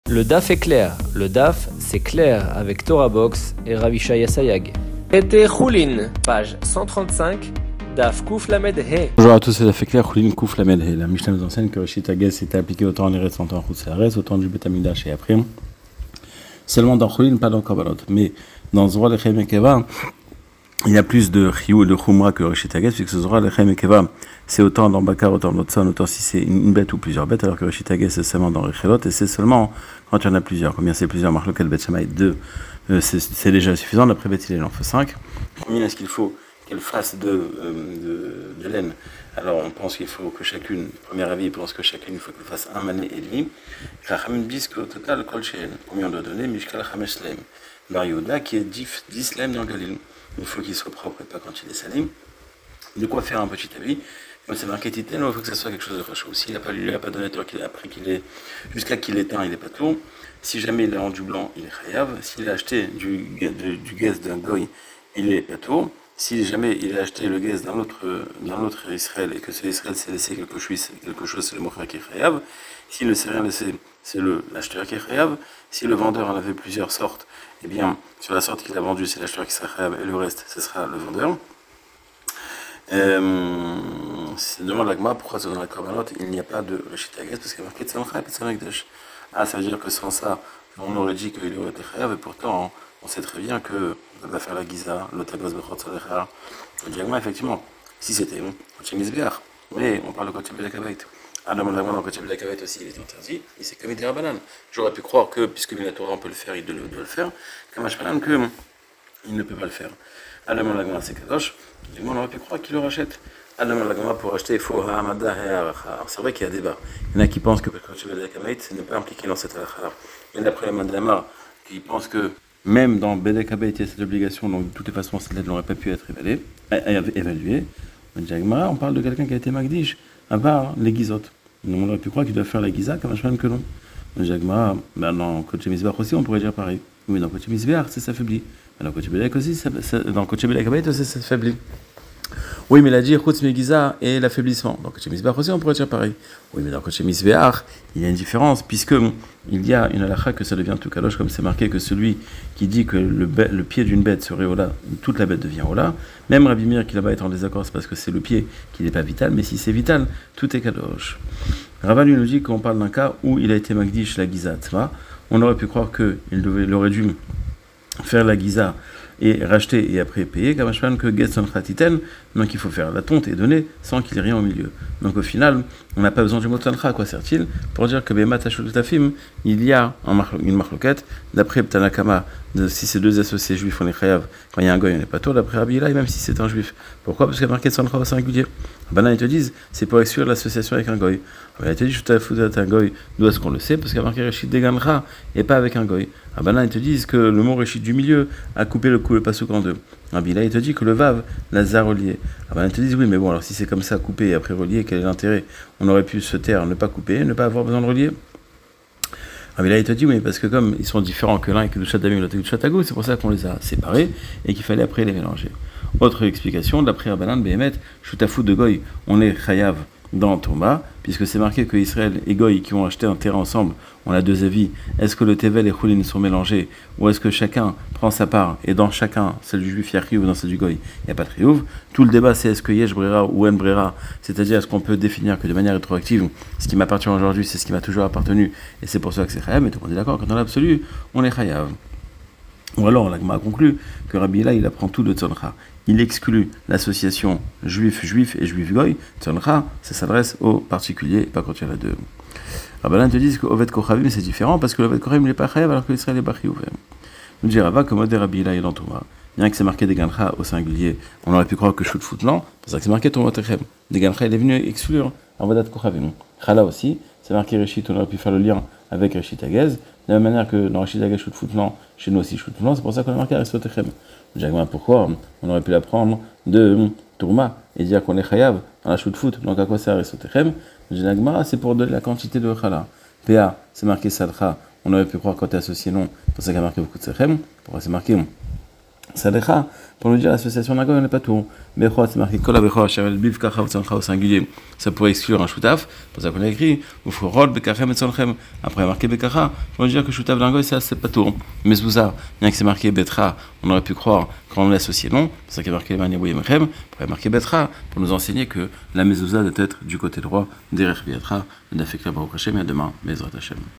Le DAF est clair. Le DAF, c'est clair avec Torah Box et Ravishaya Sayag. Été Choulin, page 135, DAF Kouf Lamed He. Bonjour à tous, c'est DAF clair, Choulin Kouf Lamed He. La Mishnah nous enseigne que Rishit Agez était appliqué autant en Eretz, autant en Chutz Haaretz, autant du Bet Hamikdash et après. Seulement dans Choulin, pas dans Kabbalot. Mais dans Zora Lechem et Keva, il y a plus de Chiyou et de Chumra que Rishit Agez, puisque Zora Lechem et Keva, c'est autant dans Bakar, autant dans Lotson, autant si c'est une bête ou plusieurs bêtes, alors que Rishit Agez, c'est seulement dans Rechelot, et c'est seulement quand il y en a plusieurs. Combien c'est plusieurs? Marloquet Bet Shammai 2, c'est déjà suffisant. D'après Bet Hillel, il en faut 5. Combien est-ce qu'il faut qu'elle fasse de laine? Alors on pense qu'il faut que chacune, premier avis, il pense que chacune, il faut qu'elle fasse un mané et demi. Chachamim disent qu'au total, Kol Shehen, combien on doit donner? Mishkal Chamesh Leim. Bar Yehuda qui est 10 laines dans le Galil. Il faut qu'il soit propre et pas quand il est salim. De quoi faire un petit avis? Comme c'est marqué Titen, il faut que ça soit quelque chose de chaud. S'il n'a pas lu, il n'a pas donné, après qu'il est, jusqu'à qu'il éteint, il n'est pas tout. Si jamais il est en du blanc, il est chayav. S'il a acheté du gaz d'un goy, il est pas tout. Si jamais il a acheté le gaz d'un autre Israël et que ce Israël s'est laissé quelque chose, c'est le mochar qui est chayav. S'il ne s'est rien laissé, c'est l'acheteur qui est chayav. Si le vendeur en avait plusieurs sortes, eh bien, sur la sorte qu'il a vendue, c'est l'acheteur qui sera chayav et le reste, ce sera le vendeur. C'est demande la Gemara pourquoi dans la Korbanot il n'y a pas de Rishit Agez parce qu'il y a marqué Tzancha et Tzanakdash. Ah, ça veut dire que sans ça, on aurait dit qu'il aurait été chayav et pourtant on sait très bien que on va faire la Giza, l'Otagos Bechot Salechar. Le diagma, effectivement, si c'était Koché Mizbeach, mais on parle de Koché Belakabait. Ah, demande la Gemara dans Koché Belakabait aussi, il est interdit, et c'est comme il dit à Banan. J'aurais pu croire que, puisque Minatora on peut le faire, il doit le faire, Kamash Banan que il ne peut pas le faire. Ah, demande la Gemara, c'est Kadosh. On aurait pu croire qu'il le rachète. Alors, la Gemara pour acheter, il faut Hamada et Aracha. Alors, c'est vrai qu'il y a débat. Il y en a qui pensent que Koché Belakabait n'est pas impliqué dans cette Aracha. Il y en a après la Madlama qui pensent que même dans Belakabait, il y a cette obligation, donc de toutes les façons, cette lettre n'aurait pas pu être évaluée. On parle de quelqu'un qui a été Magdish, à part les Gizotes. On aurait pu croire qu'il doit faire la Giza, comme je que non. Dans Koché Mizbeach aussi, on pourrait dire pareil. Mais dans Koché Mizbeach, c'est s'affaiblit. Dans Koché Belakabait aussi, dans Koché Belakabait aussi, ça s'affaiblit. Oui, mais il a dit Chutz Megiza et l'affaiblissement. Dans Koché Mizbeach aussi, on pourrait dire pareil. Oui, mais dans Koché Mizbeach, il y a une différence, puisque il y a une halakha que ça devient tout kadosh, comme c'est marqué que celui qui dit que le pied d'une bête serait Ola, toute la bête devient Ola. Même Rabbi Meir qui là-bas est en désaccord, c'est parce que c'est le pied qui n'est pas vital, mais si c'est vital, tout est kadosh. Rava lui nous dit qu'on parle d'un cas où il a été Magdish la Giza Tzma. On aurait pu croire qu'il aurait dû faire la Giza et racheter et après payer, Kamashman que Getson Khatiten, donc il faut faire la tonte et donner sans qu'il y ait rien au milieu. Donc au final, on n'a pas besoin du mot Tancha, quoi sert-il? Pour dire que Bemat Tafim, il y a une marloquette, d'après Ptanakama, si ces deux associés juifs on est chayav, quand il y a un goy on n'est pas tôt, d'après Rabbi Eli, même si c'est un juif. Pourquoi? Parce qu'il y a marqué Tancha au singulier. Ils te disent, c'est pour exclure l'association avec un goy. Ils te disent, je t'ai un goy, d'où est-ce qu'on le sait? Parce qu'il y a marqué Reshit Deganra et pas avec un goy. Ils te disent que le mot Reshit du milieu a coupé le pasouk en deux. Rabbi Eli te dit que le vav l'a za relié. Ils te disent, oui, mais bon, alors si c'est comme ça, coupé et après relié, quel est l'intérêt? On aurait pu se taire, ne pas couper, ne pas avoir besoin de relier. Rabbi Eli te dit, oui, parce que comme ils sont différents que l'un et que le Chatamu et l'autre que le Chatago, c'est pour ça qu'on les a séparés et qu'il fallait après les mélanger. Autre explication, d'après Rabbanan, Behemet, Shutafou de Goy, on est chayav dans Thomas, puisque c'est marqué que Israël et Goy qui ont acheté un terrain ensemble, on a deux avis. Est-ce que le Tevel et Choulin sont mélangés, ou est-ce que chacun prend sa part, et dans chacun, celle du juif Yachri ou dans celle du Goy, il n'y a pas de Triouf? Tout le débat, c'est est-ce que Yesh Brera ou En Brera, c'est-à-dire est-ce qu'on peut définir que de manière rétroactive, ce qui m'appartient aujourd'hui, c'est ce qui m'a toujours appartenu, et c'est pour ça que c'est chayav, mais tout le monde est d'accord, quand dans l'absolu, on est chayav. Ou alors, la Gemara conclut que Rabbi Eli, il apprend tout de Tzoncha. Il exclut l'association juif-juif et juif-goy. Tzoncha, ça s'adresse aux particuliers, pas quand il y en a deux. Rabbanan te dit que Oved Kochavim, c'est différent, parce que l'Oved Kochavim n'est pas chayav, alors que l'Israël est pas chiyuv. Nous dit Rava, comme Odé Rabbi Eli dans Touma. Bien que c'est marqué des Gancha au singulier, on aurait pu croire que Shut Foutlan, c'est ça que c'est marqué Touma Techem. Des Gancha, il est venu exclure Avodat Kochavim. Chala aussi, c'est marqué Reshit, on aurait pu faire le lien avec Reshit Agez. De la même manière que dans Reshit Agez, Shut Foutlan, chez nous aussi Shut Foutlan, c'est pour ça qu'on a marqué Aristotechem. Jacques, pourquoi on aurait pu l'apprendre de Tourma et dire qu'on est chayav dans la Shut Fout, donc à quoi sert Aristotechem? Jacques, c'est pour donner la quantité de Chala. PA, c'est marqué Salcha, on aurait pu croire quand tu es associé non, c'est pour ça qu'il y a marqué beaucoup de Sechem. Pourquoi c'est marqué Salecha, pour nous dire l'association d'un goy, on n'est pas tout. Bechot, c'est marqué Kol Bechot, Shavel Biv Kacha V'Tzoncha au singulier. Ça pourrait exclure un Shutaf, pour ça qu'on a écrit Ufrol Bekachem Etzonchem. Après, marqué Bekacha, pour nous dire que Shutaf d'un goy, c'est pas tout. Mais Zouza, bien que c'est marqué Betra, on aurait pu croire quand on l'a associé non, c'est ça qui est marqué Manéboui Mechem, pour marquer Betra, pour nous enseigner que la mezouza doit être du côté droit, derrière Biatra, d'Afekra Baruch Hashem, et demain, Bezrat Hashem.